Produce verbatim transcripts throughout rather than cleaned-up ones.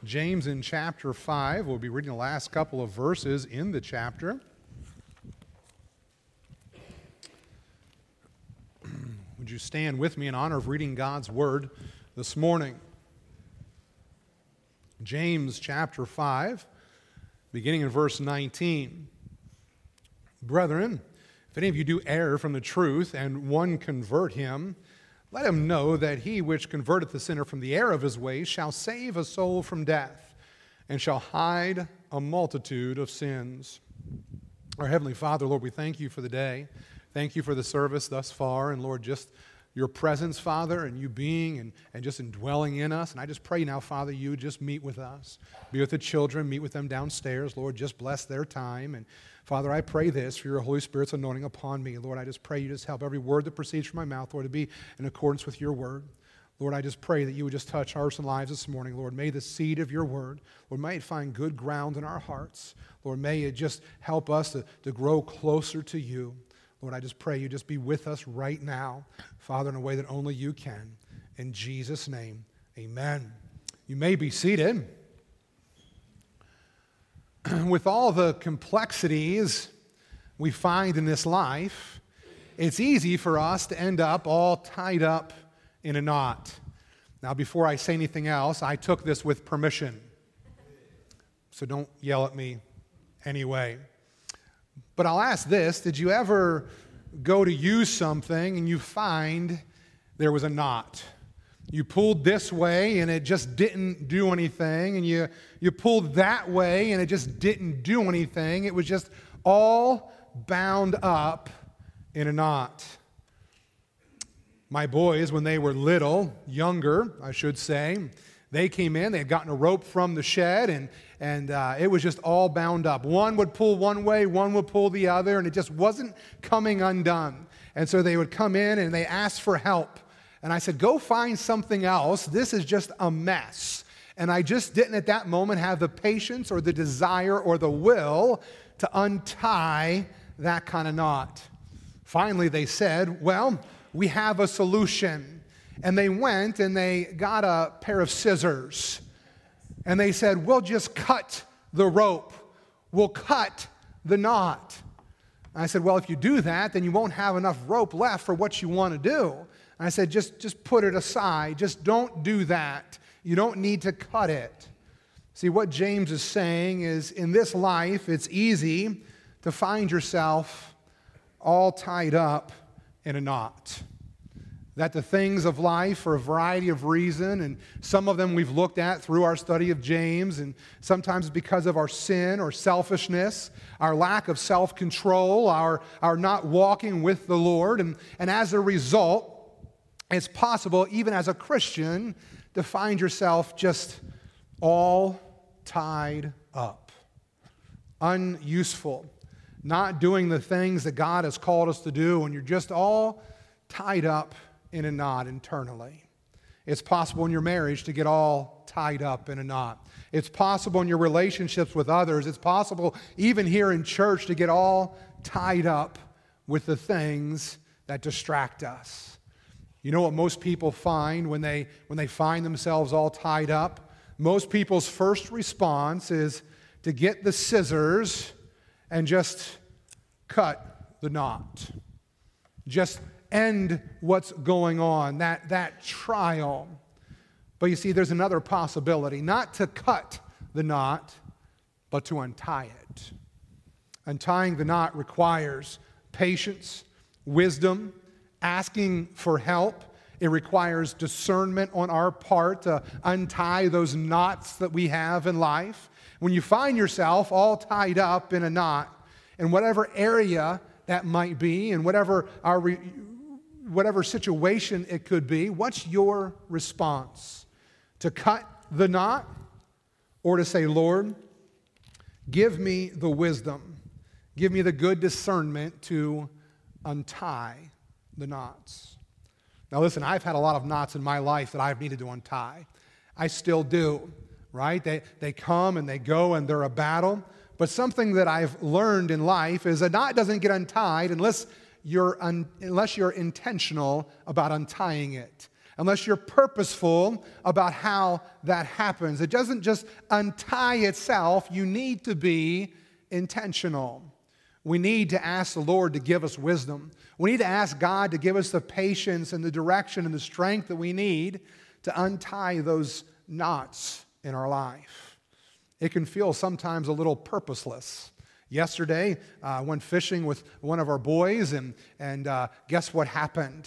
James in chapter five. We'll be reading the last couple of verses in the chapter. Would you stand with me in honor of reading God's Word this morning? James chapter five, beginning in verse nineteen. Brethren, if any of you do err from the truth, and one convert him, let him know that he which converteth the sinner from the error of his ways shall save a soul from death, and shall hide a multitude of sins. Our Heavenly Father, Lord, we thank you for the day. Thank you for the service thus far, and Lord, just your presence, Father, and you being and, and just indwelling in us. And I just pray now, Father, you would just meet with us. Be with the children, meet with them downstairs. Lord, just bless their time. And Father, I pray this for your Holy Spirit's anointing upon me. Lord, I just pray you just help every word that proceeds from my mouth, Lord, to be in accordance with your word. Lord, I just pray that you would just touch hearts and lives this morning. Lord, may the seed of your word, Lord, may it find good ground in our hearts. Lord, may it just help us to, to grow closer to you. Lord, I just pray you just be with us right now, Father, in a way that only you can. In Jesus' name, amen. You may be seated. With all the complexities we find in this life, it's easy for us to end up all tied up in a knot. Now, before I say anything else, I took this with permission, so don't yell at me anyway. But I'll ask this, did you ever go to use something and you find there was a knot? You pulled this way and it just didn't do anything, and you, you pulled that way and it just didn't do anything. It was just all bound up in a knot. My boys, when they were little, younger, I should say, they came in, they had gotten a rope from the shed, and, and uh, it was just all bound up. One would pull one way, one would pull the other, and it just wasn't coming undone. And so they would come in and they asked for help. And I said, go find something else. This is just a mess. And I just didn't at that moment have the patience or the desire or the will to untie that kind of knot. Finally, they said, well, we have a solution. And they went and they got a pair of scissors. And they said, we'll just cut the rope. We'll cut the knot. And I said, well, if you do that, then you won't have enough rope left for what you want to do. And I said, just, just put it aside. Just don't do that. You don't need to cut it. See, what James is saying is, in this life, it's easy to find yourself all tied up in a knot. That the things of life, for a variety of reasons, and some of them we've looked at through our study of James, and sometimes because of our sin or selfishness, our lack of self-control, our, our not walking with the Lord, and, and as a result, it's possible, even as a Christian, to find yourself just all tied up, unuseful, not doing the things that God has called us to do, and you're just all tied up in a knot internally. It's possible in your marriage to get all tied up in a knot. It's possible in your relationships with others. It's possible even here in church to get all tied up with the things that distract us. You know what most people find when they when they find themselves all tied up? Most people's first response is to get the scissors and just cut the knot. Just end what's going on, that, that trial. But you see, there's another possibility, not to cut the knot, but to untie it. Untying the knot requires patience, wisdom, asking for help. It requires discernment on our part to untie those knots that we have in life. When you find yourself all tied up in a knot, in whatever area that might be, and whatever our re- whatever situation it could be, what's your response? To cut the knot, or to say, Lord, give me the wisdom, give me the good discernment to untie the knots. Now listen, I've had a lot of knots in my life that I've needed to untie. I still do, right? They, they come and they go and they're a battle. But something that I've learned in life is a knot doesn't get untied unless you're un, unless you're intentional about untying it. unless you're purposeful about how that happens. It doesn't just untie itself. You need to be intentional. We need to ask the Lord to give us wisdom. We need to ask God to give us the patience and the direction and the strength that we need to untie those knots in our life. It can feel sometimes a little purposeless. Yesterday, uh, I went fishing with one of our boys, and, and uh, guess what happened?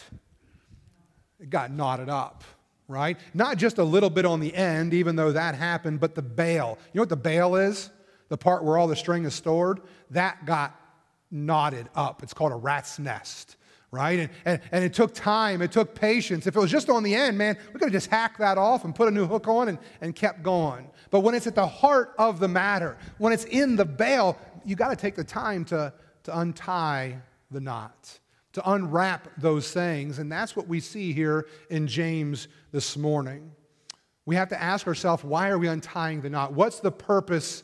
It got knotted up, right? Not just a little bit on the end, even though that happened, but the bail. You know what the bail is? The part where all the string is stored? That got knotted up. It's called a rat's nest, right? And, and, and it took time. It took patience. If it was just on the end, man, we could have just hacked that off and put a new hook on and, and kept going. But when it's at the heart of the matter, when it's in the bail, you got to take the time to, to untie the knot, to unwrap those things. And that's what we see here in James this morning. We have to ask ourselves, why are we untying the knot? What's the purpose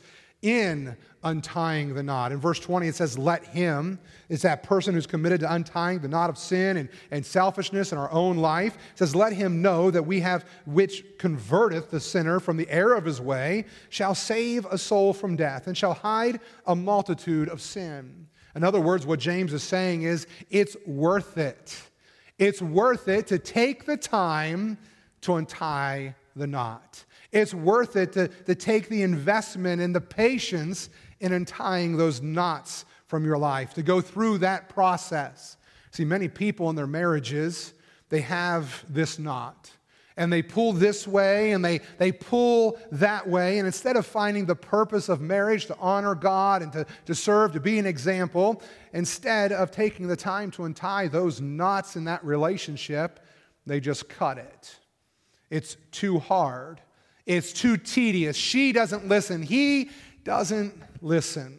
in untying the knot? In verse twenty, it says, let him, is that person who's committed to untying the knot of sin and, and selfishness in our own life. It says, let him know that we have, which converteth the sinner from the error of his way, shall save a soul from death, and shall hide a multitude of sin. In other words, what James is saying is, it's worth it. It's worth it to take the time to untie the knot. It's worth it to, to take the investment and the patience in untying those knots from your life, to go through that process. See, many people in their marriages, they have this knot. And they pull this way and they, they pull that way. And instead of finding the purpose of marriage to honor God and to, to serve, to be an example, instead of taking the time to untie those knots in that relationship, they just cut it. It's too hard. It's too tedious. She doesn't listen. He doesn't listen.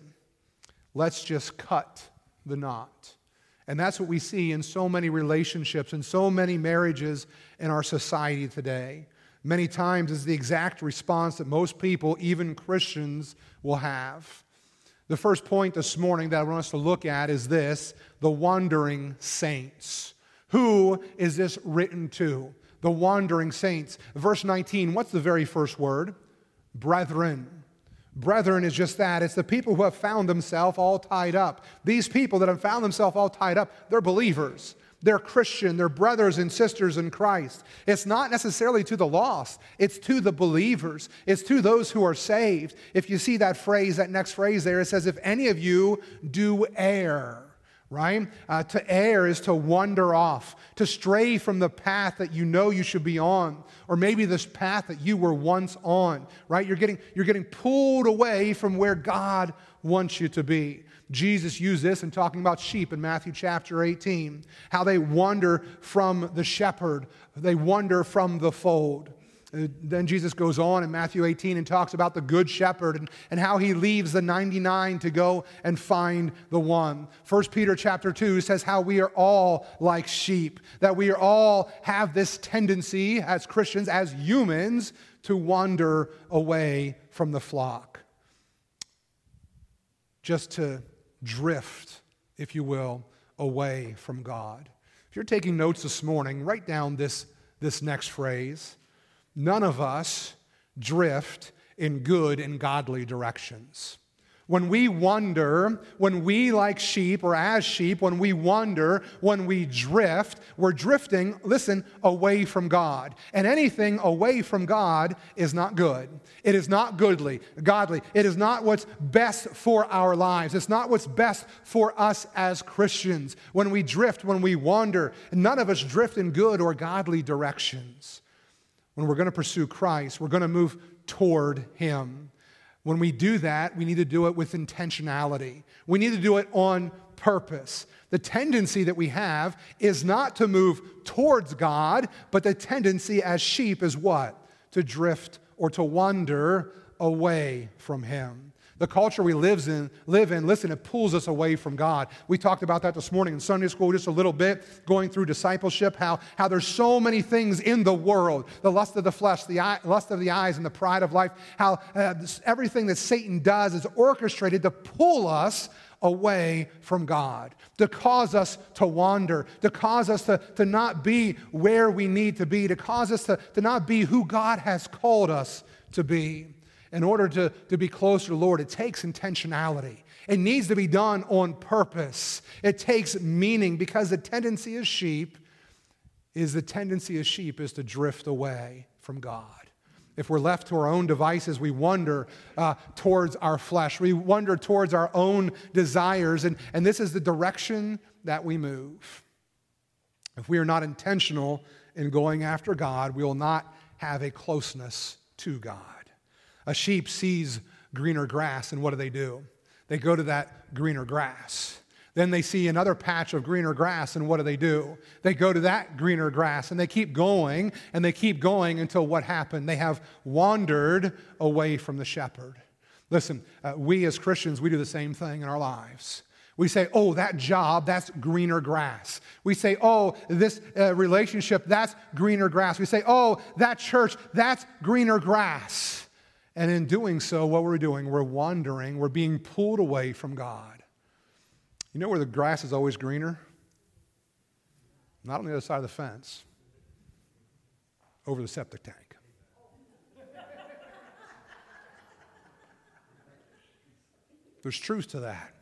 Let's just cut the knot. And that's what we see in so many relationships and so many marriages in our society today. Many times is the exact response that most people, even Christians, will have. The first point this morning that I want us to look at is this: the wandering saints. Who is this written to? The wandering saints. Verse nineteen, what's the very first word? Brethren. Brethren is just that. It's the people who have found themselves all tied up. These people that have found themselves all tied up, they're believers. They're Christian. They're brothers and sisters in Christ. It's not necessarily to the lost. It's to the believers. It's to those who are saved. If you see that phrase, that next phrase there, it says, if any of you do err. Right? Uh, to err is to wander off, to stray from the path that you know you should be on, or maybe this path that you were once on, right? You're getting, you're getting pulled away from where God wants you to be. Jesus used this in talking about sheep in Matthew chapter eighteen, how they wander from the shepherd, they wander from the fold. Then Jesus goes on in Matthew eighteen and talks about the good shepherd and, and how he leaves the ninety-nine to go and find the one. First Peter chapter two says how we are all like sheep, that we are all have this tendency as Christians, as humans, to wander away from the flock. Just to drift, if you will, away from God. If you're taking notes this morning, write down this, this next phrase. None of us drift in good and godly directions. When we wander, when we like sheep or as sheep, when we wander, when we drift, we're drifting, listen, away from God. And anything away from God is not good. It is not goodly, godly. It is not what's best for our lives. It's not what's best for us as Christians. When we drift, when we wander, none of us drift in good or godly directions. When we're going to pursue Christ, we're going to move toward Him. When we do that, we need to do it with intentionality. We need to do it on purpose. The tendency that we have is not to move towards God, but the tendency as sheep is what? To drift or to wander away from Him. The culture we live in, live in, listen, it pulls us away from God. We talked about that this morning in Sunday school just a little bit, going through discipleship, how, how there's so many things in the world, the lust of the flesh, the eye, lust of the eyes, and the pride of life, how uh, this, everything that Satan does is orchestrated to pull us away from God, to cause us to wander, to cause us to, to not be where we need to be, to cause us to, to not be who God has called us to be. In order to, to be closer to the Lord, it takes intentionality. It needs to be done on purpose. It takes meaning, because the tendency of sheep is the tendency of sheep is to drift away from God. If we're left to our own devices, we wander uh, towards our flesh. We wander towards our own desires, and, and this is the direction that we move. If we are not intentional in going after God, we will not have a closeness to God. A sheep sees greener grass, and what do they do? They go to that greener grass. Then they see another patch of greener grass, and what do they do? They go to that greener grass, and they keep going, and they keep going until what happened? They have wandered away from the shepherd. Listen, uh, we as Christians, we do the same thing in our lives. We say, oh, that job, that's greener grass. We say, oh, this uh, relationship, that's greener grass. We say, oh, that church, that's greener grass. And in doing so, what we're doing, we're wandering, we're being pulled away from God. You know where the grass is always greener? Not on the other side of the fence, over the septic tank. There's truth to that.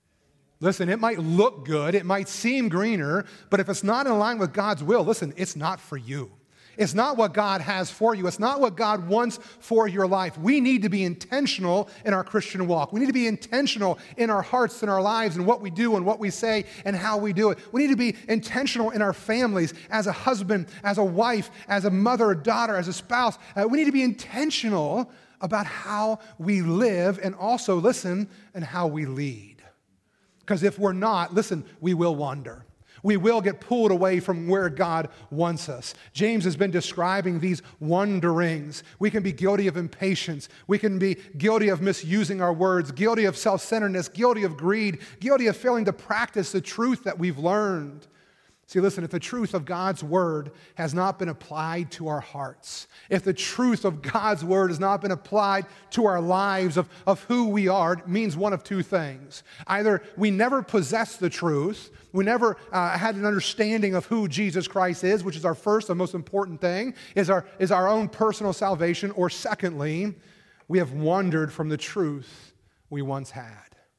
Listen, it might look good, it might seem greener, but if it's not in line with God's will, listen, it's not for you. It's not what God has for you. It's not what God wants for your life. We need to be intentional in our Christian walk. We need to be intentional in our hearts and our lives and what we do and what we say and how we do it. We need to be intentional in our families as a husband, as a wife, as a mother, a daughter, as a spouse. Uh, we need to be intentional about how we live and also, listen, and how we lead. Because if we're not, listen, we will wander. We will get pulled away from where God wants us. James has been describing these wanderings. We can be guilty of impatience. We can be guilty of misusing our words, guilty of self-centeredness, guilty of greed, guilty of failing to practice the truth that we've learned. See, listen, if the truth of God's word has not been applied to our hearts, if the truth of God's word has not been applied to our lives of, of who we are, it means one of two things. Either we never possessed the truth, we never uh, had an understanding of who Jesus Christ is, which is our first and most important thing, is our, is our own personal salvation, or secondly, we have wandered from the truth we once had.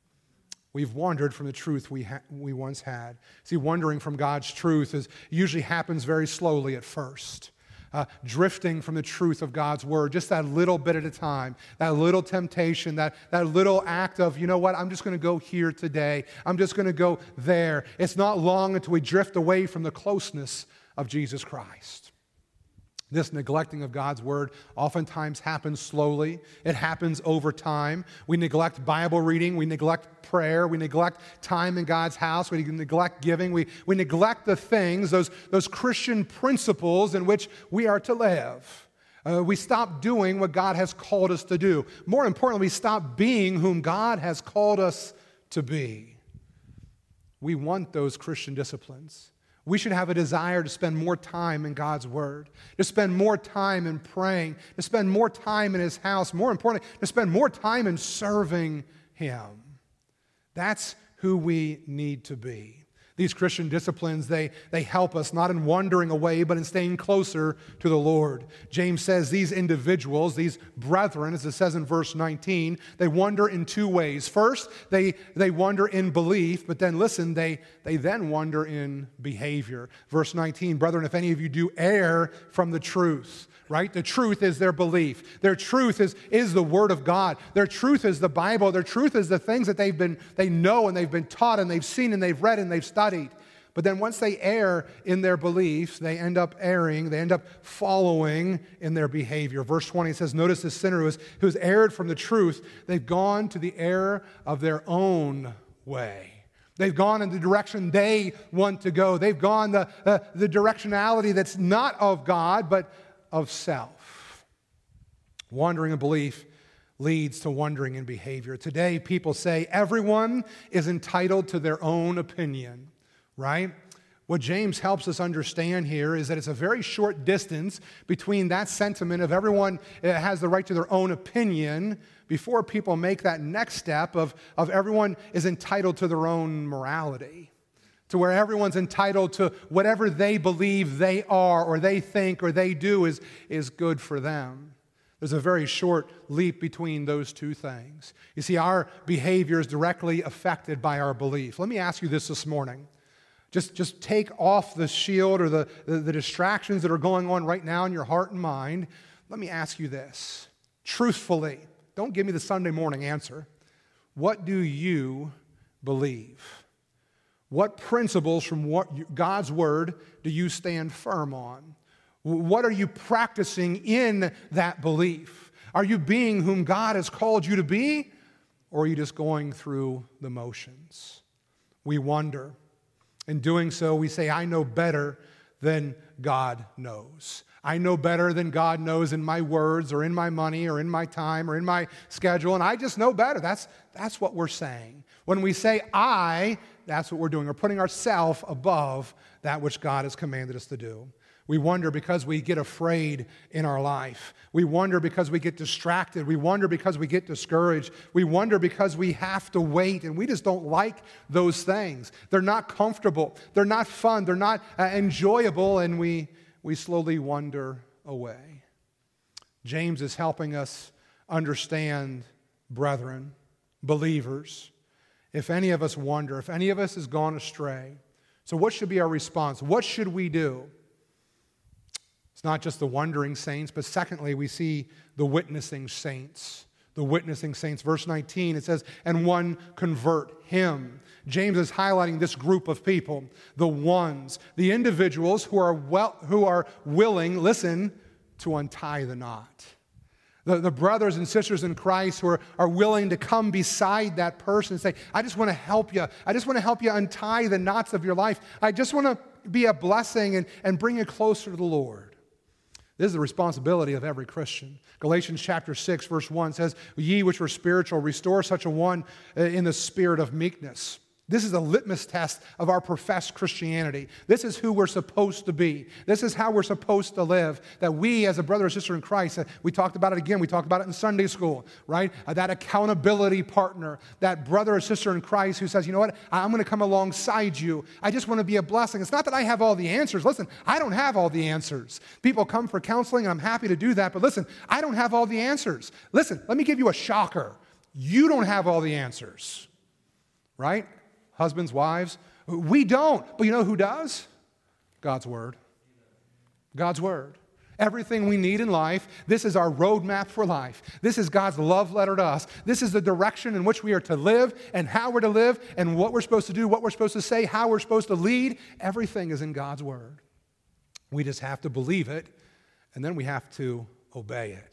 We've wandered from the truth we ha- we once had. See, wandering from God's truth is usually happens very slowly at first. Uh, drifting from the truth of God's word, just that little bit at a time, that little temptation, that, that little act of, you know what, I'm just going to go here today. I'm just going to go there. It's not long until we drift away from the closeness of Jesus Christ. This neglecting of God's word oftentimes happens slowly. It happens over time. We neglect Bible reading. We neglect prayer. We neglect time in God's house. We neglect giving. We, we neglect the things, those, those Christian principles in which we are to live. Uh, we stop doing what God has called us to do. More importantly, we stop being whom God has called us to be. We want those Christian disciplines. We should have a desire to spend more time in God's word, to spend more time in praying, to spend more time in his house, more importantly, to spend more time in serving him. That's who we need to be. These Christian disciplines, they, they help us not in wandering away, but in staying closer to the Lord. James says these individuals, these brethren, as it says in verse nineteen, they wander in two ways. First, they, they wander in belief, but then listen, they, they then wander in behavior. Verse nineteen, brethren, if any of you do err from the truth, right? The truth is their belief. Their truth is, is the Word of God. Their truth is the Bible. Their truth is the things that they've been, they know and they've been taught and they've seen and they've read and they've studied. But then once they err in their beliefs, they end up erring, they end up following in their behavior. Verse twenty says, notice the sinner who has, who has erred from the truth, they've gone to the error of their own way. They've gone in the direction they want to go. They've gone the, uh, the directionality that's not of God, but of self. Wandering in belief leads to wandering in behavior. Today, people say everyone is entitled to their own opinion, right? What James helps us understand here is that it's a very short distance between that sentiment of everyone has the right to their own opinion before people make that next step of, of everyone is entitled to their own morality, to where everyone's entitled to whatever they believe they are or they think or they do is, is good for them. There's a very short leap between those two things. You see, our behavior is directly affected by our belief. Let me ask you this this morning. Just, just take off the shield or the, the, the distractions that are going on right now in your heart and mind. Let me ask you this. Truthfully, don't give me the Sunday morning answer. What do you believe? What principles from what you, God's Word do you stand firm on? What are you practicing in that belief? Are you being whom God has called you to be? Or are you just going through the motions? We wonder. In doing so, we say, I know better than God knows. I know better than God knows in my words or in my money or in my time or in my schedule, and I just know better. That's, that's what we're saying. When we say I, that's what we're doing. We're putting ourselves above that which God has commanded us to do. We wonder because we get afraid in our life. We wonder because we get distracted. We wonder because we get discouraged. We wonder because we have to wait, and we just don't like those things. They're not comfortable. They're not fun. They're not uh, enjoyable, and we, we slowly wander away. James is helping us understand, brethren, believers, if any of us wander, if any of us has gone astray. So what should be our response? What should we do? It's not just the wandering saints, but secondly, we see the witnessing saints. The witnessing saints. Verse nineteen, it says, and one convert him. James is highlighting this group of people, the ones, the individuals who are well, who are willing, listen, to untie the knot. The, the brothers and sisters in Christ who are, are willing to come beside that person and say, I just want to help you. I just want to help you untie the knots of your life. I just want to be a blessing and, and bring you closer to the Lord. This is the responsibility of every Christian. Galatians chapter six, verse one says, ye which were spiritual, restore such a one in the spirit of meekness. This is a litmus test of our professed Christianity. This is who we're supposed to be. This is how we're supposed to live. That we, as a brother or sister in Christ, uh, we talked about it again. We talked about it in Sunday school, right? Uh, that accountability partner, that brother or sister in Christ who says, you know what, I'm going to come alongside you. I just want to be a blessing. It's not that I have all the answers. Listen, I don't have all the answers. People come for counseling, and I'm happy to do that. But listen, I don't have all the answers. Listen, let me give you a shocker. You don't have all the answers, right? Husbands, wives, we don't. But you know who does? God's Word. God's Word. Everything we need in life, this is our roadmap for life. This is God's love letter to us. This is the direction in which we are to live and how we're to live and what we're supposed to do, what we're supposed to say, how we're supposed to lead. Everything is in God's Word. We just have to believe it, and then we have to obey it.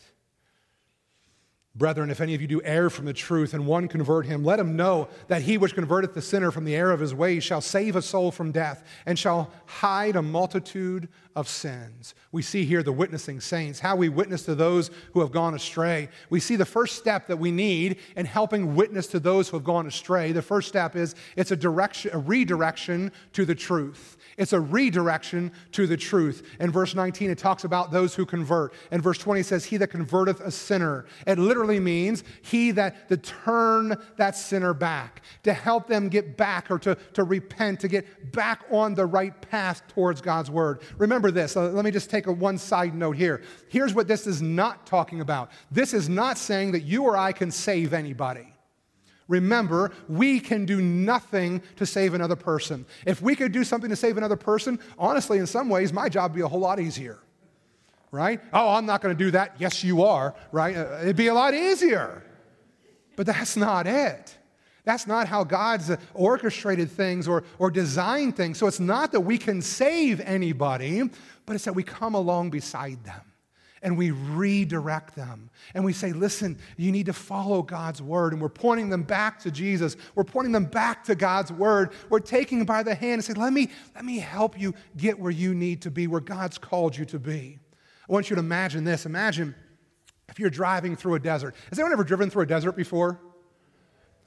Brethren, if any of you do err from the truth and one convert him, let him know that he which converteth the sinner from the error of his ways shall save a soul from death and shall hide a multitude of sins. We see here the witnessing saints, how we witness to those who have gone astray. We see the first step that we need in helping witness to those who have gone astray. The first step is it's a direction, a redirection to the truth. It's a redirection to the truth. In verse nineteen, it talks about those who convert. In verse twenty, it says, he that converteth a sinner. It literally means he that to turn that sinner back, to help them get back or to, to repent, to get back on the right path towards God's Word. Remember this. Let me just take a one side note here. Here's what this is not talking about. This is not saying that you or I can save anybody. Remember, we can do nothing to save another person. If we could do something to save another person, honestly, in some ways, my job would be a whole lot easier, right? Oh, I'm not going to do that. Yes, you are, right? It'd be a lot easier. But that's not it. That's not how God's orchestrated things or, or designed things. So it's not that we can save anybody, but it's that we come along beside them. And we redirect them. And we say, listen, you need to follow God's Word. And we're pointing them back to Jesus. We're pointing them back to God's Word. We're taking them by the hand and say, let me, let me help you get where you need to be, where God's called you to be. I want you to imagine this. Imagine if you're driving through a desert. Has anyone ever driven through a desert before?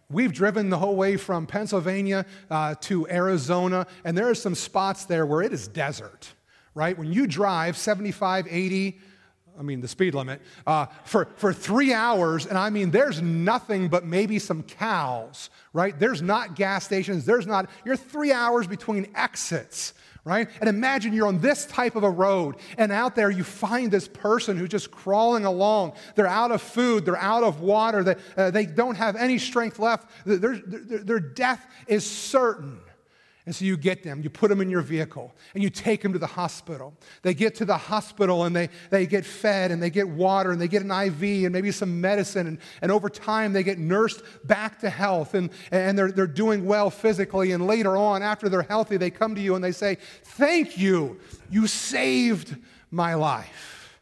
we've driven the whole way from Pennsylvania uh, to Arizona, and there are some spots there where it is desert, right? When you drive seventy-five, eighty, I mean the speed limit, uh, for, for three hours, and I mean there's nothing but maybe some cows, right? There's not gas stations, there's not, you're three hours between exits, right? And imagine you're on this type of a road, and out there you find this person who's just crawling along. They're out of food, they're out of water, they, uh, they don't have any strength left. Their, their, their death is certain. And so you get them, you put them in your vehicle, and you take them to the hospital. They get to the hospital, and they, they get fed, and they get water, and they get an I V, and maybe some medicine, and, and over time they get nursed back to health, and, and they're, they're doing well physically, and later on, after they're healthy, they come to you and they say, "Thank you, you saved my life."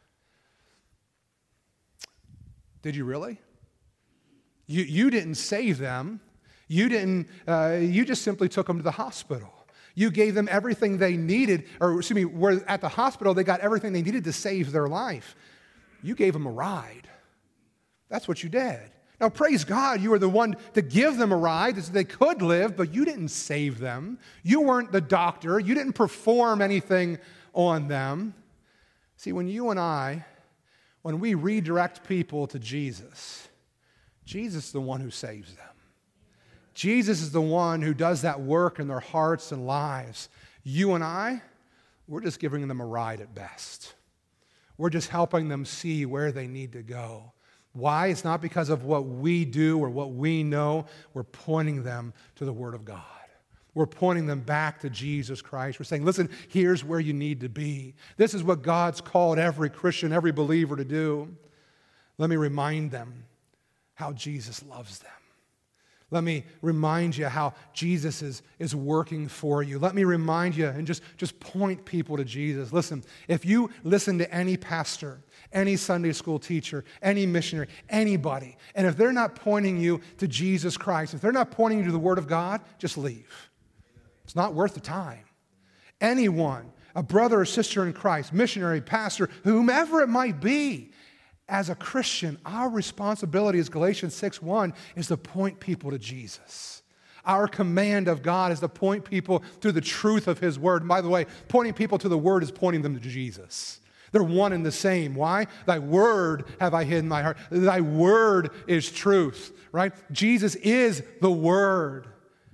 Did you really? You, you didn't save them. You didn't, uh, you just simply took them to the hospital. You gave them everything they needed, or excuse me, where at the hospital they got everything they needed to save their life. You gave them a ride. That's what you did. Now, praise God, you were the one to give them a ride so they could live, but you didn't save them. You weren't the doctor. You didn't perform anything on them. See, when you and I, when we redirect people to Jesus, Jesus is the one who saves them. Jesus is the one who does that work in their hearts and lives. You and I, we're just giving them a ride at best. We're just helping them see where they need to go. Why? It's not because of what we do or what we know. We're pointing them to the Word of God. We're pointing them back to Jesus Christ. We're saying, listen, here's where you need to be. This is what God's called every Christian, every believer to do. Let me remind them how Jesus loves them. Let me remind you how Jesus is, is working for you. Let me remind you and just, just point people to Jesus. Listen, if you listen to any pastor, any Sunday school teacher, any missionary, anybody, and if they're not pointing you to Jesus Christ, if they're not pointing you to the Word of God, just leave. It's not worth the time. Anyone, a brother or sister in Christ, missionary, pastor, whomever it might be, as a Christian, our responsibility, as Galatians six one, is to point people to Jesus. Our command of God is to point people to the truth of His Word. And by the way, pointing people to the Word is pointing them to Jesus. They're one and the same. Why? Thy Word have I hid in my heart. Thy Word is truth, right? Jesus is the Word.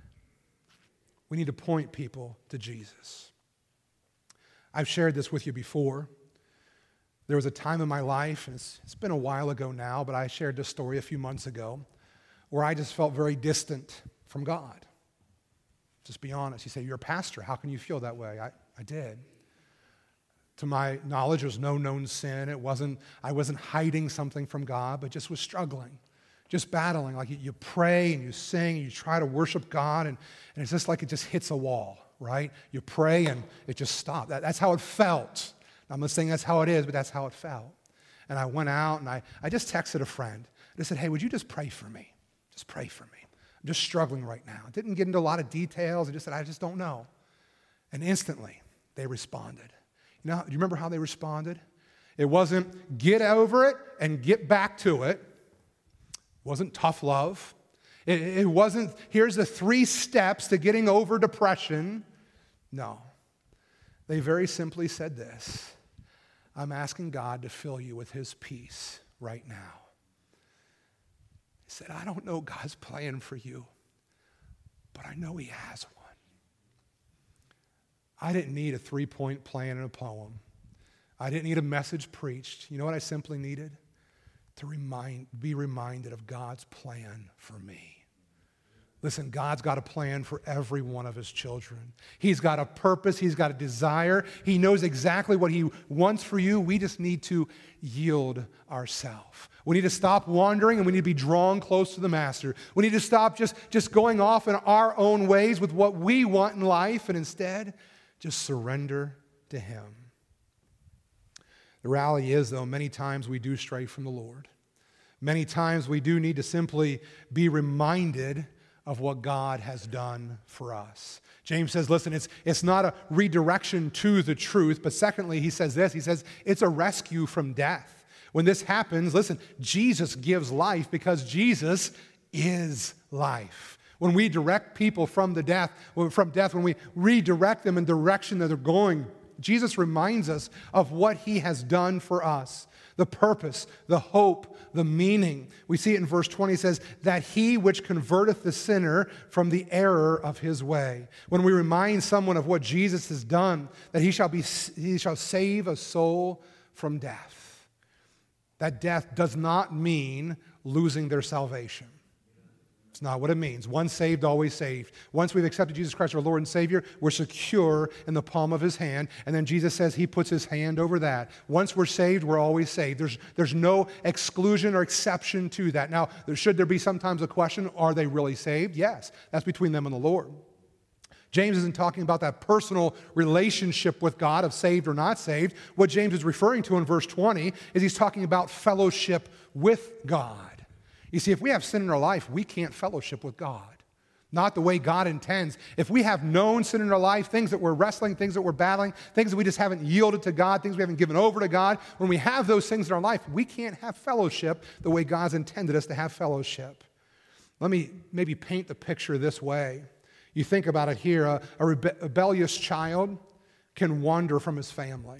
We need to point people to Jesus. I've shared this with you before. There was a time in my life, and it's, it's been a while ago now, but I shared this story a few months ago, where I just felt very distant from God. Just be honest. You say, you're a pastor. How can you feel that way? I, I did. To my knowledge, there was no known sin. It wasn't, I wasn't hiding something from God, but just was struggling, just battling. Like you, you pray and you sing and you try to worship God, and, and it's just like it just hits a wall, right? You pray and it just stopped. That, that's how it felt. I'm not saying that's how it is, but that's how it felt. And I went out and I, I just texted a friend. I said, hey, would you just pray for me? Just pray for me. I'm just struggling right now. I didn't get into a lot of details. I just said, I just don't know. And instantly, they responded. You know, do you remember how they responded? It wasn't get over it and get back to it. It wasn't tough love. It, it wasn't, here's the three steps to getting over depression. No. They very simply said this: I'm asking God to fill you with His peace right now. He said, I don't know God's plan for you, but I know He has one. I didn't need a three-point plan and a poem. I didn't need a message preached. You know what I simply needed? To remind, be reminded of God's plan for me. Listen, God's got a plan for every one of His children. He's got a purpose. He's got a desire. He knows exactly what He wants for you. We just need to yield ourselves. We need to stop wandering, and we need to be drawn close to the Master. We need to stop just, just going off in our own ways with what we want in life, and instead just surrender to Him. The reality is, though, many times we do stray from the Lord. Many times we do need to simply be reminded of what God has done for us. James says, listen, it's, it's not a redirection to the truth, but secondly, he says this, he says, it's a rescue from death. When this happens, listen, Jesus gives life because Jesus is life. When we direct people from the death, from death, when we redirect them in the direction that they're going, Jesus reminds us of what he has done for us. The purpose, the hope, the meaning. We see it in verse twenty. It says, that he which converteth the sinner from the error of his way. When we remind someone of what Jesus has done, that he shall be, he shall save a soul from death. That death does not mean losing their salvation. It's not what it means. Once saved, always saved. Once we've accepted Jesus Christ, our Lord and Savior, we're secure in the palm of his hand. And then Jesus says he puts his hand over that. Once we're saved, we're always saved. There's, there's no exclusion or exception to that. Now, there, should there be sometimes a question, are they really saved? Yes. That's between them and the Lord. James isn't talking about that personal relationship with God of saved or not saved. What James is referring to in verse twenty is he's talking about fellowship with God. You see, if we have sin in our life, we can't fellowship with God. Not the way God intends. If we have known sin in our life, things that we're wrestling, things that we're battling, things that we just haven't yielded to God, things we haven't given over to God, when we have those things in our life, we can't have fellowship the way God's intended us to have fellowship. Let me maybe paint the picture this way. You think about it here. A, a rebe- rebellious child can wander from his family.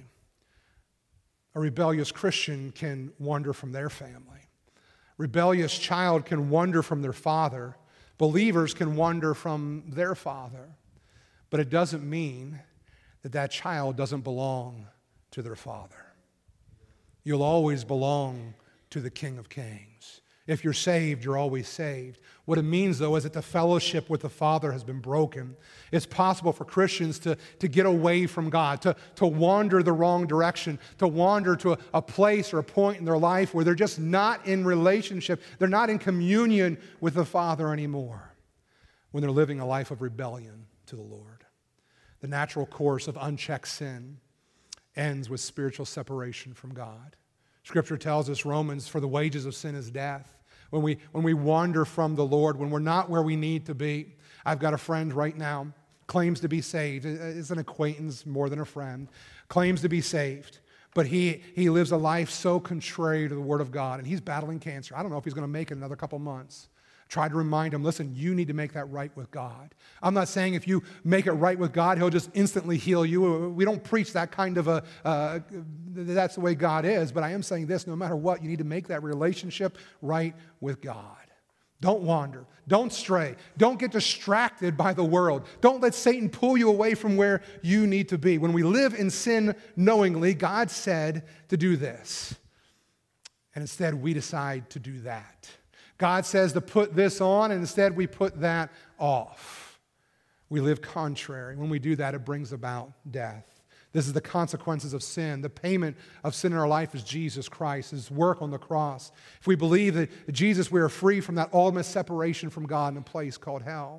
A rebellious Christian can wander from their family. Rebellious child can wander from their father. Believers can wander from their father. But it doesn't mean that that child doesn't belong to their father. You'll always belong to the King of Kings. If you're saved, you're always saved. What it means, though, is that the fellowship with the Father has been broken. It's possible for Christians to, to get away from God, to, to wander the wrong direction, to wander to a, a place or a point in their life where they're just not in relationship, they're not in communion with the Father anymore, when they're living a life of rebellion to the Lord. The natural course of unchecked sin ends with spiritual separation from God. Scripture tells us, Romans, for the wages of sin is death. When we, when we wander from the Lord, when we're not where we need to be. I've got a friend right now, claims to be saved, is an acquaintance more than a friend, claims to be saved, but he, he lives a life so contrary to the Word of God, and he's battling cancer. I don't know if he's going to make it another couple months. Try to remind him, listen, you need to make that right with God. I'm not saying if you make it right with God, he'll just instantly heal you. We don't preach that kind of a, uh, that's the way God is, but I am saying this, no matter what, you need to make that relationship right with God. Don't wander. Don't stray. Don't get distracted by the world. Don't let Satan pull you away from where you need to be. When we live in sin knowingly, God said to do this, and instead we decide to do that. God says to put this on, and instead we put that off. We live contrary. When we do that, it brings about death. This is the consequences of sin. The payment of sin in our life is Jesus Christ, his work on the cross. If we believe that Jesus, we are free from that ultimate separation from God in a place called hell.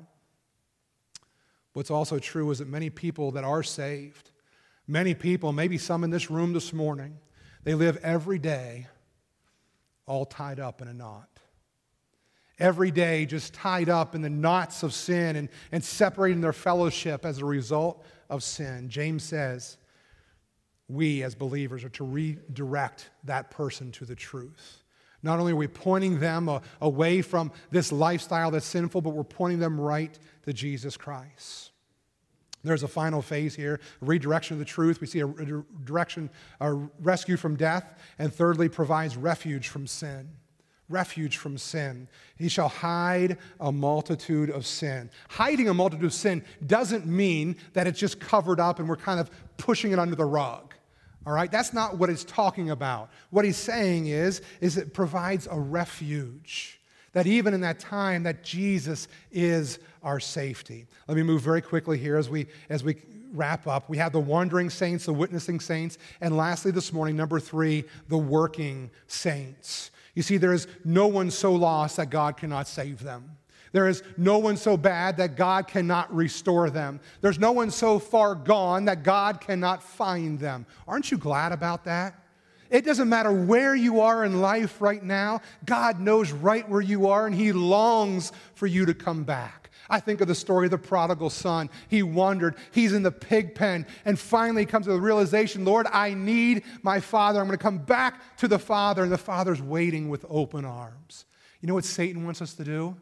What's also true is that many people that are saved, many people, maybe some in this room this morning, they live every day all tied up in a knot. Every day just tied up in the knots of sin and, and separating their fellowship as a result of sin. James says we as believers are to redirect that person to the truth. Not only are we pointing them a, away from this lifestyle that's sinful, but we're pointing them right to Jesus Christ. There's a final phase here, a redirection of the truth. We see a direction, a rescue from death, and thirdly, provides refuge from sin. Refuge from sin. He shall hide a multitude of sin. Hiding a multitude of sin doesn't mean that it's just covered up and we're kind of pushing it under the rug. All right? That's not what it's talking about. What he's saying is, is it provides a refuge. That even in that time, that Jesus is our safety. Let me move very quickly here as we as we wrap up. We have the wandering saints, the witnessing saints, and lastly this morning, number three, the working saints. You see, there is no one so lost that God cannot save them. There is no one so bad that God cannot restore them. There's no one so far gone that God cannot find them. Aren't you glad about that? It doesn't matter where you are in life right now. God knows right where you are, and he longs for you to come back. I think of the story of the prodigal son. He wandered. He's in the pig pen, and finally comes to the realization, Lord, I need my father. I'm going to come back to the Father, and the Father's waiting with open arms. You know what Satan wants us to do?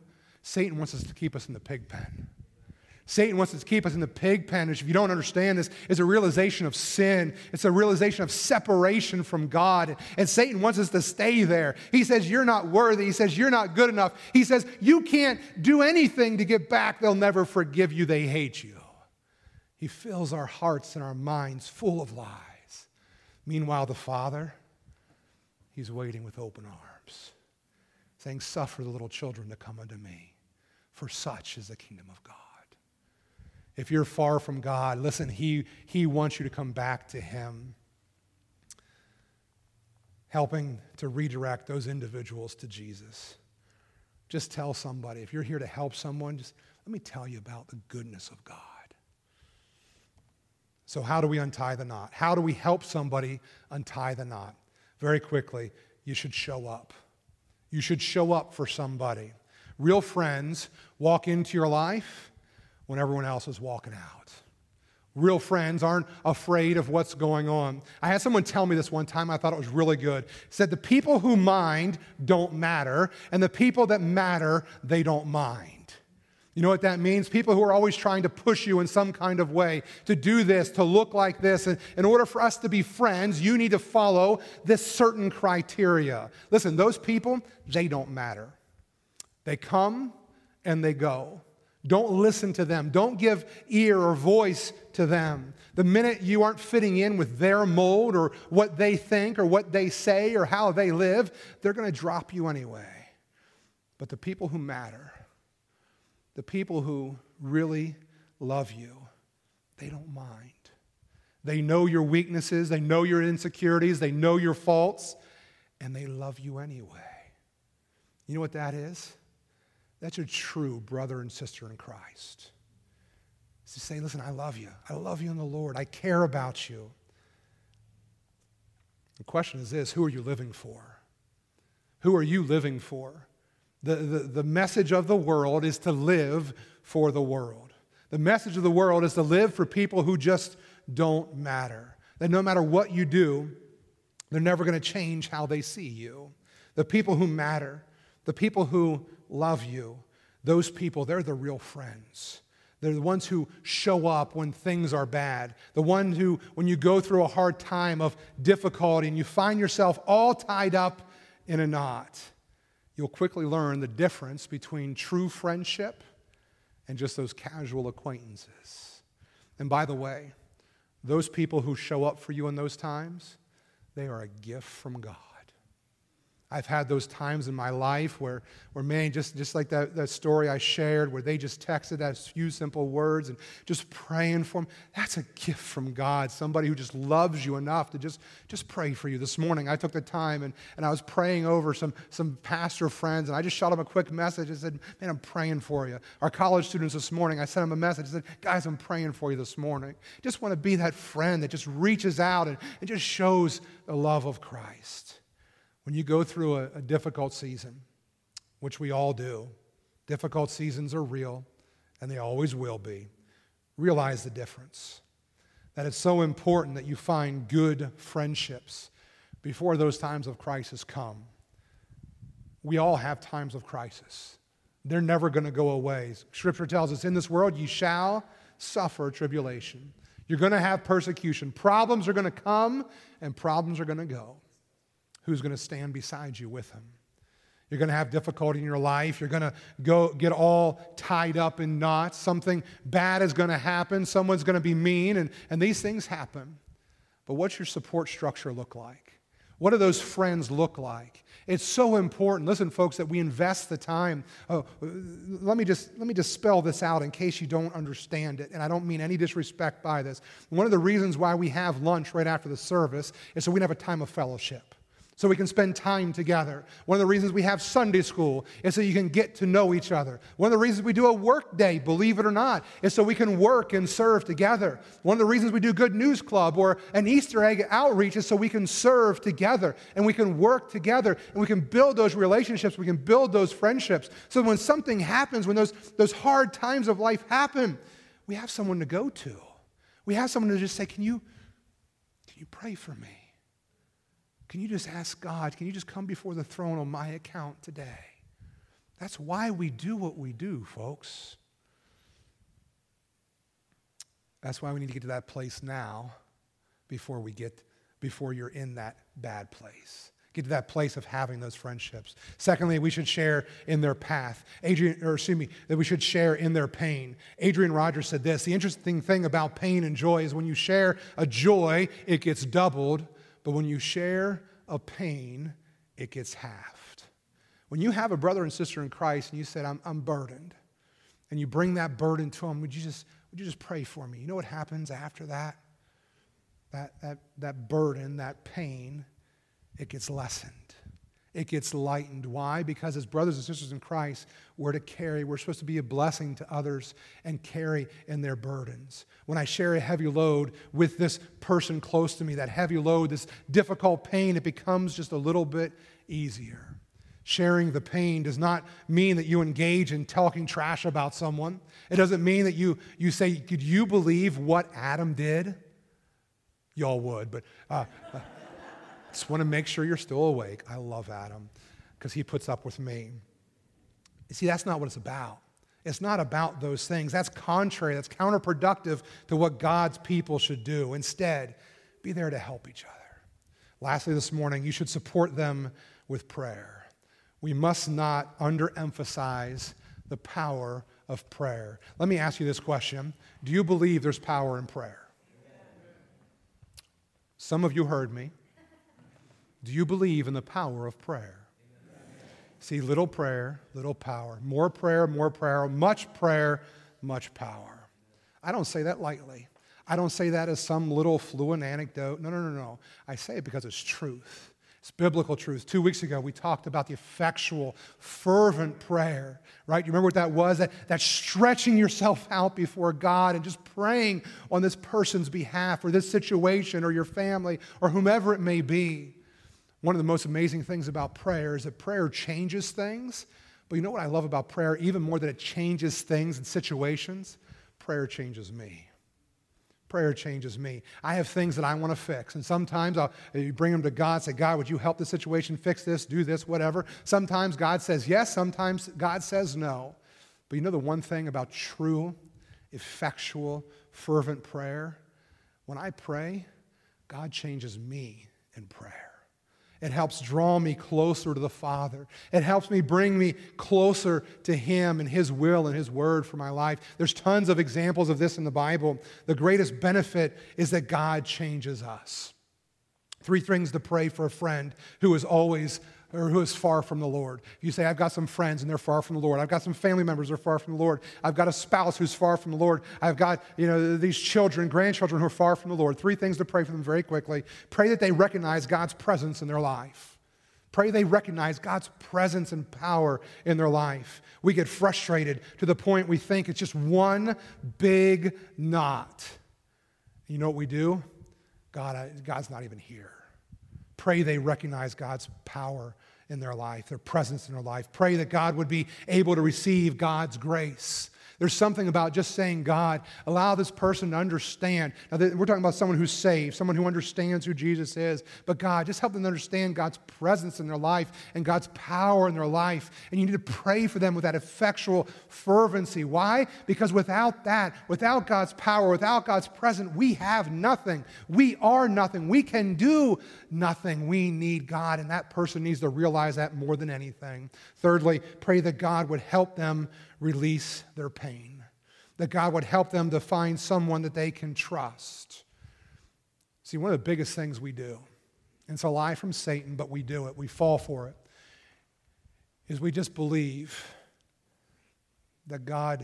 Satan wants us to keep us in the pig pen. Satan wants us to keep us in the pig pen. If you don't understand this, it's a realization of sin. It's a realization of separation from God. And Satan wants us to stay there. He says, you're not worthy. He says, you're not good enough. He says, you can't do anything to get back. They'll never forgive you. They hate you. He fills our hearts and our minds full of lies. Meanwhile, the Father, he's waiting with open arms, saying, suffer the little children to come unto me, for such is the kingdom of God. If you're far from God, listen, he, he wants you to come back to him, helping to redirect those individuals to Jesus. Just tell somebody, if you're here to help someone, just let me tell you about the goodness of God. So how do we untie the knot? How do we help somebody untie the knot? Very quickly, you should show up. You should show up for somebody. Real friends walk into your life when everyone else is walking out. Real friends aren't afraid of what's going on. I had someone tell me this one time. I thought it was really good. It said, the people who mind don't matter, and the people that matter, they don't mind. You know what that means? People who are always trying to push you in some kind of way to do this, to look like this. And in order for us to be friends, you need to follow this certain criteria. Listen, those people, they don't matter. They come and they go. Don't listen to them. Don't give ear or voice to them. The minute you aren't fitting in with their mold or what they think or what they say or how they live, they're going to drop you anyway. But the people who matter, the people who really love you, they don't mind. They know your weaknesses, they know your insecurities, they know your faults, and they love you anyway. You know what that is? That's a true brother and sister in Christ. It's to say, listen, I love you. I love you in the Lord. I care about you. The question is this, who are you living for? Who are you living for? The, the, the message of the world is to live for the world. The message of the world is to live for people who just don't matter. That no matter what you do, they're never going to change how they see you. The people who matter, the people who love you, those people, they're the real friends. They're the ones who show up when things are bad. The ones who, when you go through a hard time of difficulty and you find yourself all tied up in a knot, you'll quickly learn the difference between true friendship and just those casual acquaintances. And by the way, those people who show up for you in those times, they are a gift from God. I've had those times in my life where, where man, just, just like that, that story I shared, where they just texted that few simple words and just praying for them. That's a gift from God, somebody who just loves you enough to just, just pray for you. This morning, I took the time and, and I was praying over some, some pastor friends, and I just shot them a quick message and said, man, I'm praying for you. Our college students this morning, I sent them a message and said, guys, I'm praying for you this morning. Just want to be that friend that just reaches out and, and just shows the love of Christ. When you go through a, a difficult season, which we all do, difficult seasons are real, and they always will be, realize the difference. That it's so important that you find good friendships before those times of crisis come. We all have times of crisis. They're never going to go away. Scripture tells us, in this world you shall suffer tribulation. You're going to have persecution. Problems are going to come, and problems are going to go. Who's going to stand beside you with him? You're going to have difficulty in your life. You're going to go get all tied up in knots. Something bad is going to happen. Someone's going to be mean, and, and these things happen. But what's your support structure look like? What do those friends look like? It's so important, listen, folks, that we invest the time. Oh, let me just let me just spell this out in case you don't understand it, and I don't mean any disrespect by this. One of the reasons why we have lunch right after the service is so we can have a time of fellowship. So we can spend time together. One of the reasons we have Sunday school is so you can get to know each other. One of the reasons we do a work day, believe it or not, is so we can work and serve together. One of the reasons we do Good News Club or an Easter egg outreach is so we can serve together and we can work together and we can build those relationships, we can build those friendships. So when something happens, when those, those hard times of life happen, we have someone to go to. We have someone to just say, can you, can you pray for me? Can you just ask God, can you just come before the throne on my account today? That's why we do what we do, folks. That's why we need to get to that place now before we get, before you're in that bad place. Get to that place of having those friendships. Secondly, we should share in their path. Adrian, or excuse me, that we should share in their pain. Adrian Rogers said this: the interesting thing about pain and joy is when you share a joy, it gets doubled, but when you share a pain, it gets halved. When you have a brother and sister in Christ and you said, I'm, I'm burdened, and you bring that burden to them, would you just, would you just pray for me? You know what happens after that? That, that, that burden, that pain, it gets lessened. It gets lightened. Why? Because as brothers and sisters in Christ, we're to carry, we're supposed to be a blessing to others and carry in their burdens. When I share a heavy load with this person close to me, that heavy load, this difficult pain, it becomes just a little bit easier. Sharing the pain does not mean that you engage in talking trash about someone. It doesn't mean that you, you say, could you believe what Adam did? Y'all would, but... Uh, uh, Just want to make sure you're still awake. I love Adam because he puts up with me. You see, that's not what it's about. It's not about those things. That's contrary. That's counterproductive to what God's people should do. Instead, be there to help each other. Lastly, this morning, you should support them with prayer. We must not underemphasize the power of prayer. Let me ask you this question. Do you believe there's power in prayer? Some of you heard me. Do you believe in the power of prayer? Amen. See, little prayer, little power. More prayer, more prayer. Much prayer, much power. I don't say that lightly. I don't say that as some little fluent anecdote. No, no, no, no. I say it because it's truth. It's biblical truth. Two weeks ago, we talked about the effectual, fervent prayer, right? You remember what that was? That, that stretching yourself out before God and just praying on this person's behalf or this situation or your family or whomever it may be. One of the most amazing things about prayer is that prayer changes things. But you know what I love about prayer? Even more than it changes things and situations, prayer changes me. Prayer changes me. I have things that I want to fix. And sometimes I'll you bring them to God, say, God, would you help the situation, fix this, do this, whatever. Sometimes God says yes. Sometimes God says no. But you know the one thing about true, effectual, fervent prayer? When I pray, God changes me in prayer. It helps draw me closer to the Father. It helps me bring me closer to Him and His will and His word for my life. There's tons of examples of this in the Bible. The greatest benefit is that God changes us. Three things to pray for a friend who is always or who is far from the Lord. You say, I've got some friends and they're far from the Lord. I've got some family members that are far from the Lord. I've got a spouse who's far from the Lord. I've got, you know, these children, grandchildren who are far from the Lord. Three things to pray for them very quickly. Pray that they recognize God's presence in their life. Pray they recognize God's presence and power in their life. We get frustrated to the point we think it's just one big knot. You know what we do? God, I, God's not even here. Pray they recognize God's power in their life, their presence in their life. Pray that God would be able to receive God's grace. There's something about just saying, God, allow this person to understand. Now, we're talking about someone who's saved, someone who understands who Jesus is. But God, just help them understand God's presence in their life and God's power in their life. And you need to pray for them with that effectual fervency. Why? Because without that, without God's power, without God's presence, we have nothing. We are nothing. We can do nothing. We need God, and that person needs to realize that more than anything. Thirdly, pray that God would help them release their pain, that God would help them to find someone that they can trust. See, one of the biggest things we do, and it's a lie from Satan, but we do it, we fall for it, is we just believe that God,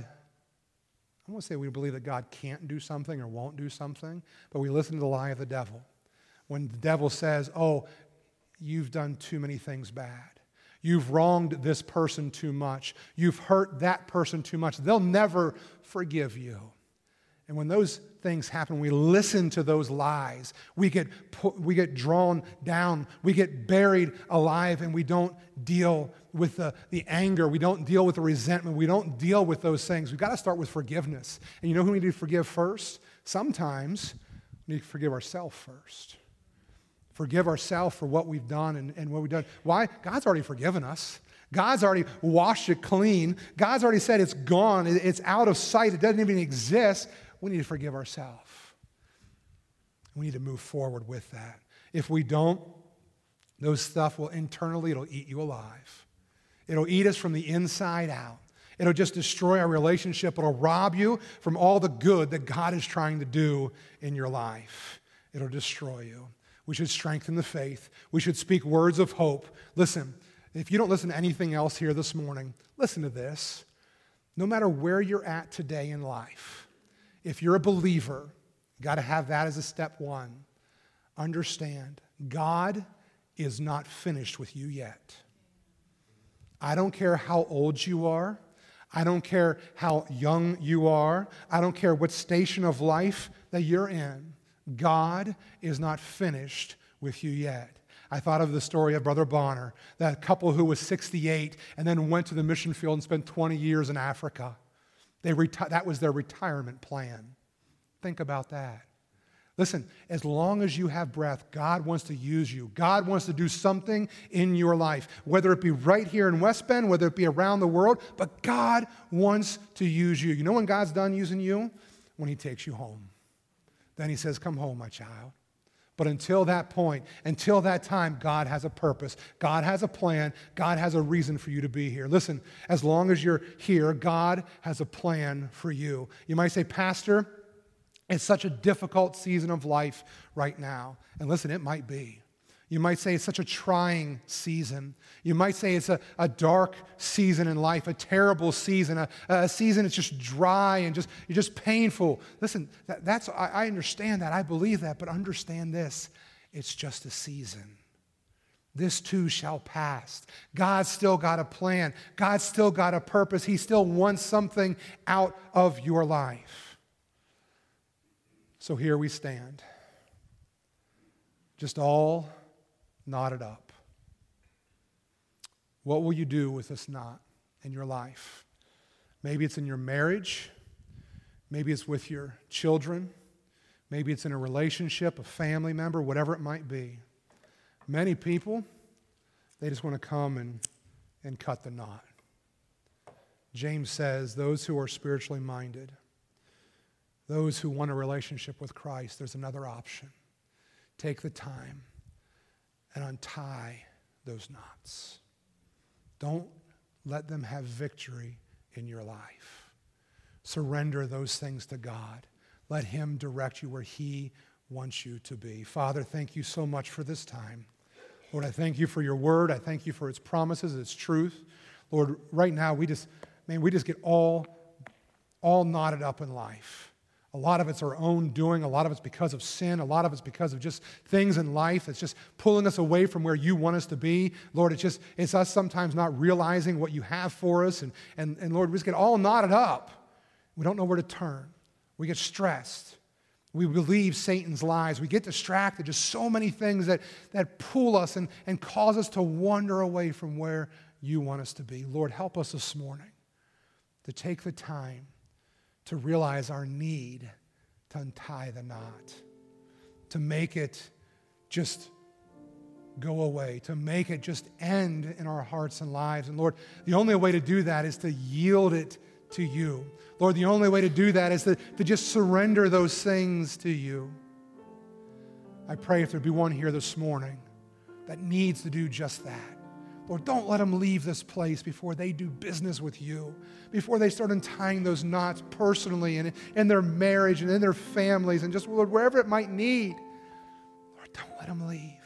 I won't say we believe that God can't do something or won't do something, but we listen to the lie of the devil. When the devil says, oh, you've done too many things bad. You've wronged this person too much. You've hurt that person too much. They'll never forgive you. And when those things happen, we listen to those lies. We get pu- we get drawn down. We get buried alive, and we don't deal with the, the anger. We don't deal with the resentment. We don't deal with those things. We've got to start with forgiveness. And you know who we need to forgive first? Sometimes we need to forgive ourselves first. Forgive ourselves for what we've done and, and what we've done. Why? God's already forgiven us. God's already washed it clean. God's already said it's gone. It's out of sight. It doesn't even exist. We need to forgive ourselves. We need to move forward with that. If we don't, those stuff will internally, it'll eat you alive. It'll eat us from the inside out. It'll just destroy our relationship. It'll rob you from all the good that God is trying to do in your life. It'll destroy you. We should strengthen the faith. We should speak words of hope. Listen, if you don't listen to anything else here this morning, listen to this. No matter where you're at today in life, if you're a believer, you got to have that as a step one. Understand, God is not finished with you yet. I don't care how old you are. I don't care how young you are. I don't care what station of life that you're in. God is not finished with you yet. I thought of the story of Brother Bonner, that couple who was sixty-eight and then went to the mission field and spent twenty years in Africa. They reti- that was their retirement plan. Think about that. Listen, as long as you have breath, God wants to use you. God wants to do something in your life, whether it be right here in West Bend, whether it be around the world, but God wants to use you. You know when God's done using you? When he takes you home. Then he says, come home, my child. But until that point, until that time, God has a purpose. God has a plan. God has a reason for you to be here. Listen, as long as you're here, God has a plan for you. You might say, Pastor, it's such a difficult season of life right now. And listen, it might be. You might say it's such a trying season. You might say it's a, a dark season in life, a terrible season, a, a season that's just dry and just you're just painful. Listen, that, that's I, I understand that. I believe that. But understand this. It's just a season. This too shall pass. God's still got a plan. God's still got a purpose. He still wants something out of your life. So here we stand. Just all knotted up. What will you do with this knot in your life? Maybe it's in your marriage. Maybe it's with your children. Maybe it's in a relationship, a family member, whatever it might be. Many people, they just want to come and, and cut the knot. James says, those who are spiritually minded, those who want a relationship with Christ, there's another option. Take the time and untie those knots. Don't let them have victory in your life. Surrender those things to God. Let him direct you where he wants you to be. Father, thank you so much for this time. Lord, I thank you for your word. I thank you for its promises, its truth. Lord, right now we just, man, we just get all, all knotted up in life. A lot of it's our own doing. A lot of it's because of sin. A lot of it's because of just things in life that's just pulling us away from where you want us to be. Lord, it's just, it's us sometimes not realizing what you have for us. And, and, and Lord, we just get all knotted up. We don't know where to turn. We get stressed. We believe Satan's lies. We get distracted. Just so many things that, that pull us and, and cause us to wander away from where you want us to be. Lord, help us this morning to take the time to realize our need to untie the knot, to make it just go away, to make it just end in our hearts and lives. And Lord, the only way to do that is to yield it to you. Lord, the only way to do that is to, to just surrender those things to you. I pray if there be one here this morning that needs to do just that. Lord, don't let them leave this place before they do business with you, before they start untying those knots personally and in their marriage and in their families and just, Lord, wherever it might need. Lord, don't let them leave.